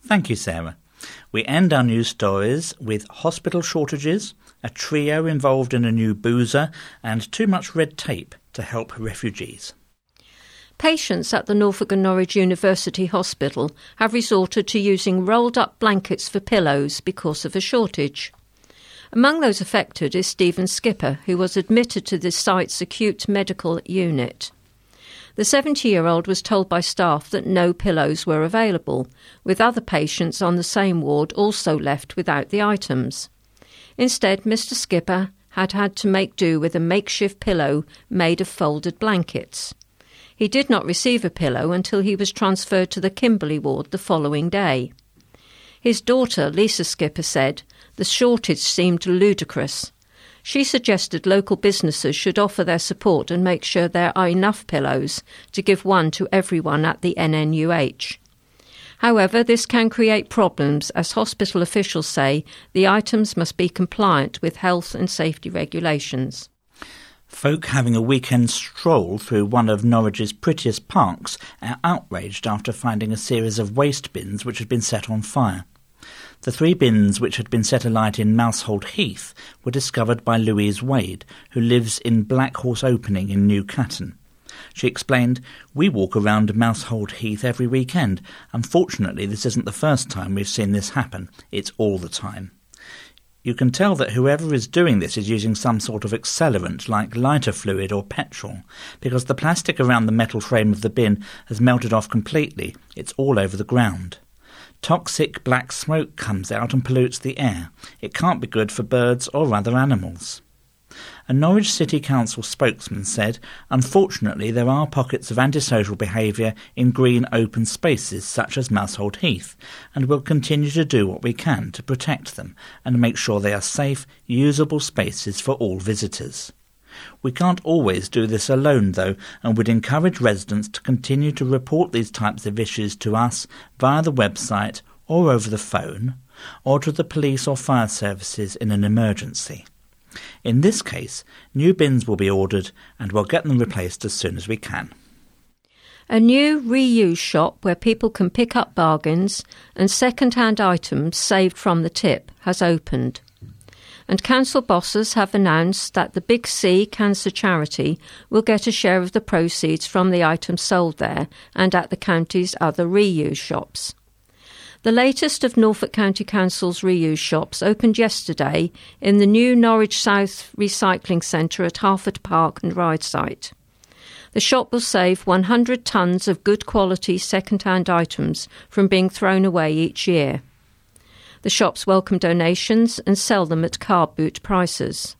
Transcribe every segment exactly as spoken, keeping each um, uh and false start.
Thank you, Sarah. We end our news stories with hospital shortages, a trio involved in a new boozer, and too much red tape to help refugees. Patients at the Norfolk and Norwich University Hospital have resorted to using rolled-up blankets for pillows because of a shortage. Among those affected is Stephen Skipper, who was admitted to the site's acute medical unit. The seventy-year-old was told by staff that no pillows were available, with other patients on the same ward also left without the items. Instead, Mister Skipper had had to make do with a makeshift pillow made of folded blankets. He did not receive a pillow until he was transferred to the Kimberley ward the following day. His daughter, Lisa Skipper, said the shortage seemed ludicrous. She suggested local businesses should offer their support and make sure there are enough pillows to give one to everyone at the N N U H. However, this can create problems, as hospital officials say the items must be compliant with health and safety regulations. Folk having a weekend stroll through one of Norwich's prettiest parks are outraged after finding a series of waste bins which had been set on fire. The three bins which had been set alight in Mousehold Heath were discovered by Louise Wade, who lives in Black Horse Opening in New Catton. She explained, "We walk around Mousehold Heath every weekend. Unfortunately, this isn't the first time we've seen this happen. It's all the time." You can tell that whoever is doing this is using some sort of accelerant like lighter fluid or petrol, because the plastic around the metal frame of the bin has melted off completely. It's all over the ground. Toxic black smoke comes out and pollutes the air. It can't be good for birds or other animals. A Norwich City Council spokesman said, "Unfortunately, there are pockets of antisocial behaviour in green open spaces such as Mousehold Heath, and we'll continue to do what we can to protect them and make sure they are safe, usable spaces for all visitors. We can't always do this alone, though, and would encourage residents to continue to report these types of issues to us via the website or over the phone, or to the police or fire services in an emergency. In this case, new bins will be ordered and we'll get them replaced as soon as we can." A new reuse shop where people can pick up bargains and second-hand items saved from the tip has opened. And council bosses have announced that the Big C Cancer Charity will get a share of the proceeds from the items sold there and at the county's other reuse shops. The latest of Norfolk County Council's reuse shops opened yesterday in the new Norwich South Recycling Centre at Harford Park and Ride Site. The shop will save one hundred tonnes of good quality second-hand items from being thrown away each year. The shops welcome donations and sell them at car boot prices.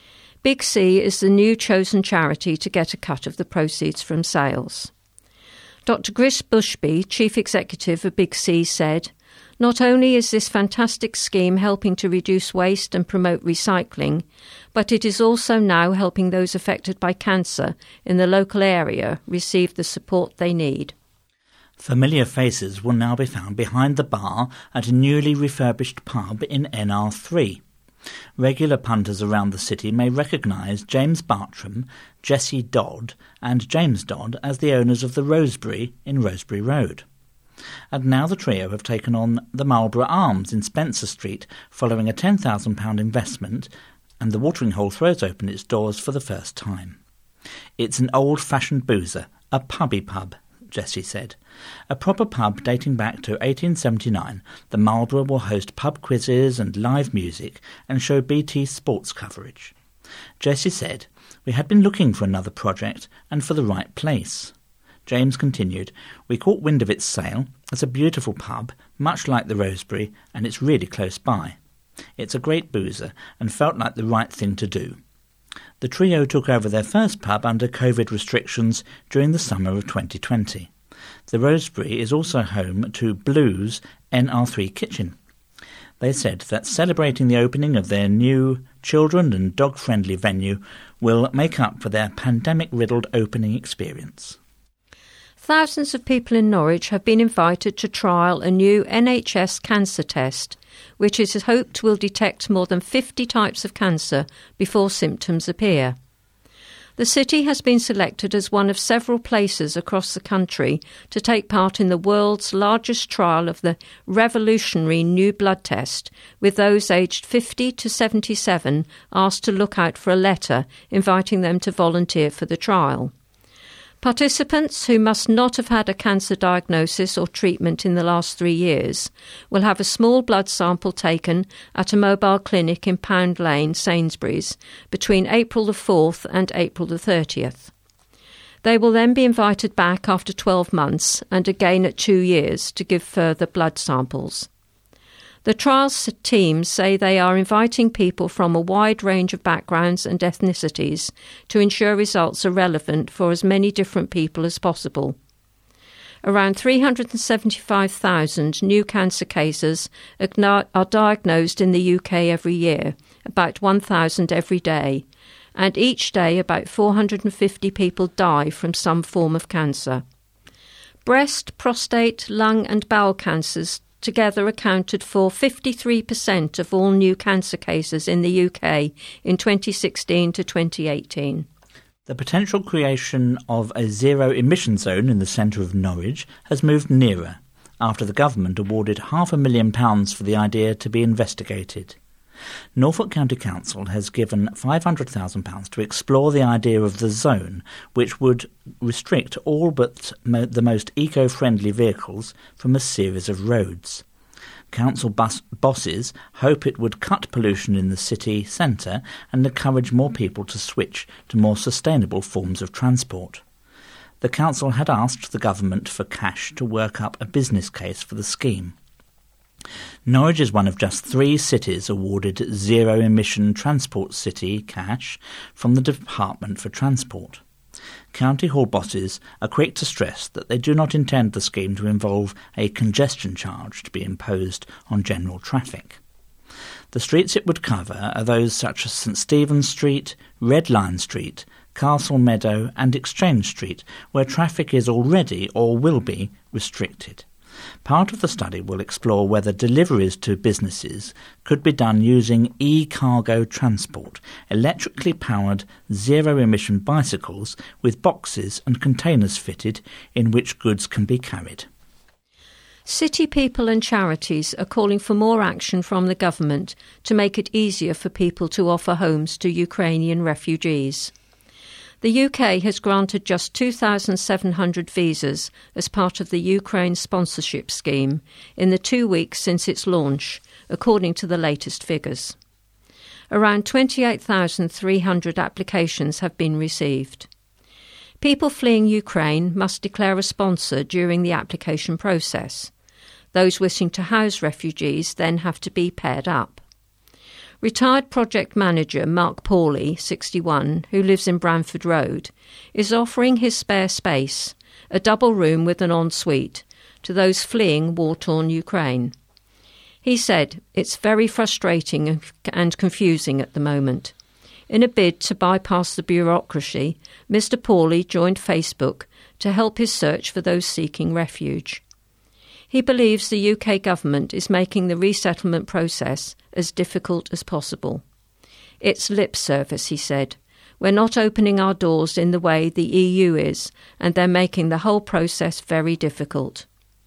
Big C is the new chosen charity to get a cut of the proceeds from sales. Doctor Chris Bushby, Chief Executive of Big C, said, "Not only is this fantastic scheme helping to reduce waste and promote recycling, but it is also now helping those affected by cancer in the local area receive the support they need." Familiar faces will now be found behind the bar at a newly refurbished pub in N R three. Regular punters around the city may recognise James Bartram, Jessie Dodd and James Dodd as the owners of the Rosebery in Rosebery Road. And now the trio have taken on the Marlborough Arms in Spencer Street following a ten thousand pounds investment, and the Watering Hole throws open its doors for the first time. "It's an old-fashioned boozer, a pubby pub," Jessie said. "A proper pub dating back to eighteen seventy-nine, the Marlborough will host pub quizzes and live music and show B T sports coverage." Jessie said, "We had been looking for another project and for the right place." James continued, "We caught wind of its sale. It's a beautiful pub, much like the Rosebery, and it's really close by. It's a great boozer and felt like the right thing to do." The trio took over their first pub under COVID restrictions during the summer of twenty twenty. The Rosebery is also home to Blues N R three Kitchen. They said that celebrating the opening of their new children and dog-friendly venue will make up for their pandemic-riddled opening experience. Thousands of people in Norwich have been invited to trial a new N H S cancer test, which is hoped will detect more than fifty types of cancer before symptoms appear. The city has been selected as one of several places across the country to take part in the world's largest trial of the revolutionary new blood test, with those aged fifty to seventy-seven asked to look out for a letter inviting them to volunteer for the trial. Participants who must not have had a cancer diagnosis or treatment in the last three years will have a small blood sample taken at a mobile clinic in Pound Lane, Sainsbury's, between April the fourth and April the thirtieth. They will then be invited back after twelve months and again at two years to give further blood samples. The trials teams say they are inviting people from a wide range of backgrounds and ethnicities to ensure results are relevant for as many different people as possible. Around three hundred seventy-five thousand new cancer cases are diagnosed in the U K every year, about one thousand every day, and each day about four hundred fifty people die from some form of cancer. Breast, prostate, lung and bowel cancers together accounted for fifty-three percent of all new cancer cases in the U K in twenty sixteen to twenty eighteen. The potential creation of a zero-emission zone in the centre of Norwich has moved nearer after the government awarded half a million pounds for the idea to be investigated. Norfolk County Council has given five hundred thousand pounds to explore the idea of the zone, which would restrict all but mo- the most eco-friendly vehicles from a series of roads. Council bus bosses hope it would cut pollution in the city centre and encourage more people to switch to more sustainable forms of transport. The council had asked the government for cash to work up a business case for the scheme. Norwich is one of just three cities awarded zero-emission transport city cash from the Department for Transport. County Hall bosses are quick to stress that they do not intend the scheme to involve a congestion charge to be imposed on general traffic. The streets it would cover are those such as St Stephen's Street, Red Lion Street, Castle Meadow and Exchange Street, where traffic is already or will be restricted. Part of the study will explore whether deliveries to businesses could be done using e-cargo transport, electrically powered zero-emission bicycles with boxes and containers fitted in which goods can be carried. City people and charities are calling for more action from the government to make it easier for people to offer homes to Ukrainian refugees. The U K has granted just two thousand seven hundred visas as part of the Ukraine sponsorship scheme in the two weeks since its launch, according to the latest figures. Around twenty-eight thousand three hundred applications have been received. People fleeing Ukraine must declare a sponsor during the application process. Those wishing to house refugees then have to be paired up. Retired project manager Mark Pawley, sixty-one, who lives in Bramford Road, is offering his spare space, a double room with an ensuite, to those fleeing war-torn Ukraine. He said, "It's very frustrating and confusing at the moment." In a bid to bypass the bureaucracy, Mister Pawley joined Facebook to help his search for those seeking refuge. He believes the U K government is making the resettlement process as difficult as possible. "It's lip service," he said. "We're not opening our doors in the way the E U is, and they're making the whole process very difficult."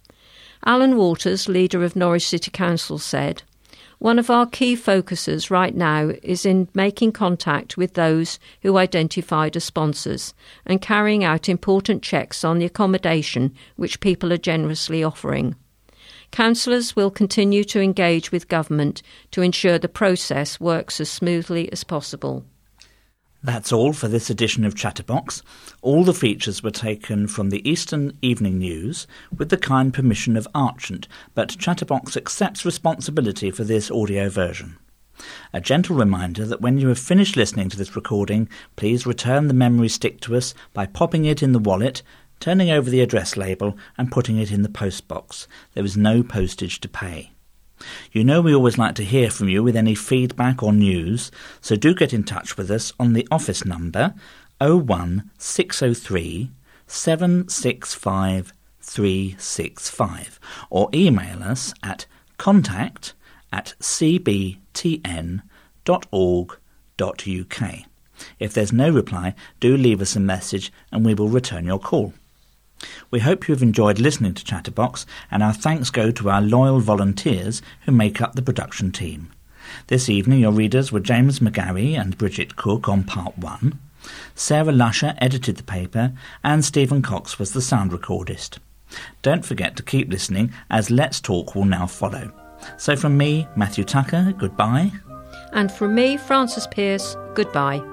Alan Waters, leader of Norwich City Council, said, "One of our key focuses right now is in making contact with those who identified as sponsors and carrying out important checks on the accommodation which people are generously offering. Councillors will continue to engage with government to ensure the process works as smoothly as possible." That's all for this edition of Chatterbox. All the features were taken from the Eastern Evening News with the kind permission of Archant, but Chatterbox accepts responsibility for this audio version. A gentle reminder that when you have finished listening to this recording, please return the memory stick to us by popping it in the wallet, turning over the address label and putting it in the post box. There is no postage to pay. You know we always like to hear from you with any feedback or news, so do get in touch with us on the office number oh one six oh three seven six five three six five or email us at contact at c b t n dot org dot u k. If there's no reply, do leave us a message and we will return your call. We hope you have enjoyed listening to Chatterbox, and our thanks go to our loyal volunteers who make up the production team. This evening your readers were James McGarry and Bridget Cook on part one. Sarah Lusher edited the paper, and Stephen Cox was the sound recordist. Don't forget to keep listening, as Let's Talk will now follow. So from me, Matthew Tucker, goodbye. And from me, Frances Pearce, goodbye.